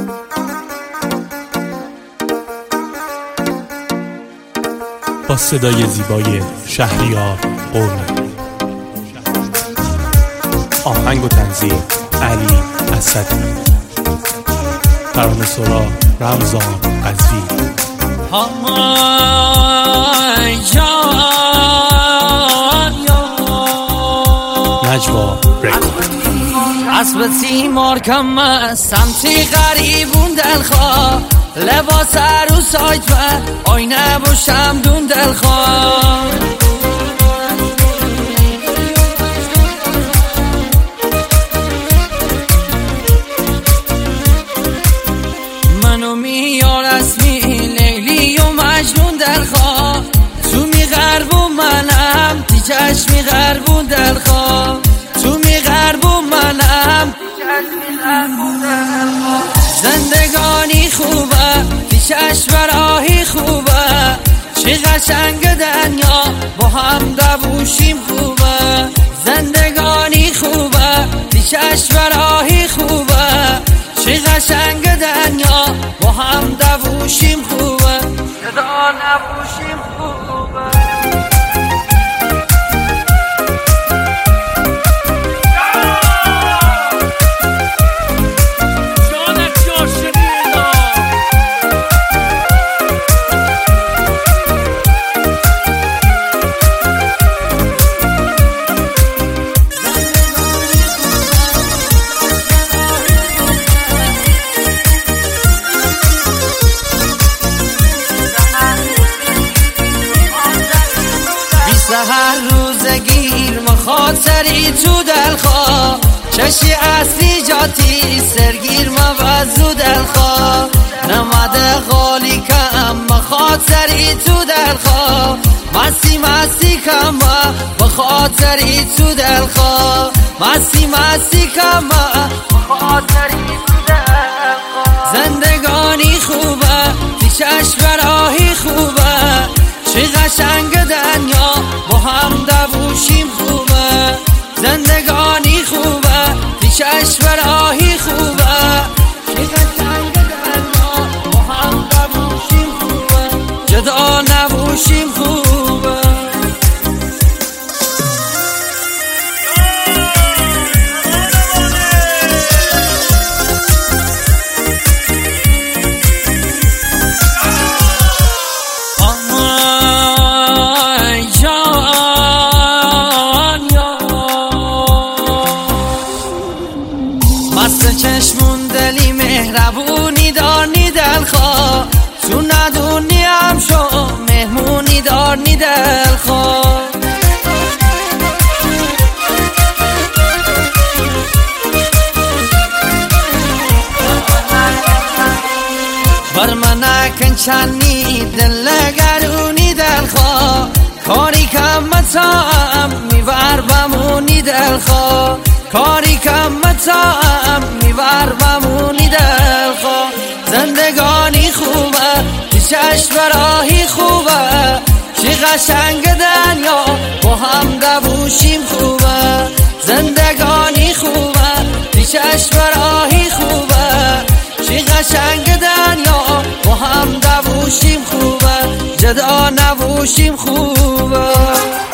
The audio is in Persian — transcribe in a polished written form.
با صدای زیبای شهریار قرنی، آهنگ و تنظیم علی اسدی، ترانه‌سرا رمضان قزوی. نجوا رکورد. اسب تیمار کم سمتی غریبون دلخواه، لباس عروسایت و آینه و شمدون دلخواه. منو میار اسمی لیلی و مجنون دلخواه، تو می غرب و منم تی چشمی غربون دلخواه، تو می غرب و منم زندگانی خوبه تی چشم راهی خوبه، چه قشنگ دنیا با هم دووشیم خوبه. زندگانی خوبه تی چشم راهی خوبه، چه قشنگ دنیا با هم دووشیم خوبه، صدا نبوشیم خوبه. هر روز گیر مخاطری تو دلخواه، چشی اصلی جاتی سرگیر موضوع دلخواه. نمده غالی کم مخاطری تو دلخواه، مستی مستی کم بخاطری تو دلخواه، مستی مستی کم بخاطری تو دلخواه. زندگانی خوبه تی چشم راهی خوبه، چه قشنگ دنیا با هم دووشیم خوبه. زندگانی خوبه تی چشم راهی خوبه، چه قشنگ دنیا با هم دووشیم خوبه، جدا نبوشیم خوبه. مست چشمون دلی مهربونی دارنی دلخواه، تو ندونی هم شو مهمونی دارنی دلخواه. بر من نکن چنی دل نگرونی دلخواه، کاری کم متاعم میبر بمونی دلخواه، کاری کم متاعم میبر بمونی دلخواه. زندگانی خوبه تی چشم راهی خوبه، چه قشنگ دنیا با هم دووشیم خوبه. زندگانی خوبه تی چشم راهی خوبه، چه قشنگ دنیا با هم دووشیم خوبه، جدا نبوشیم خوبه.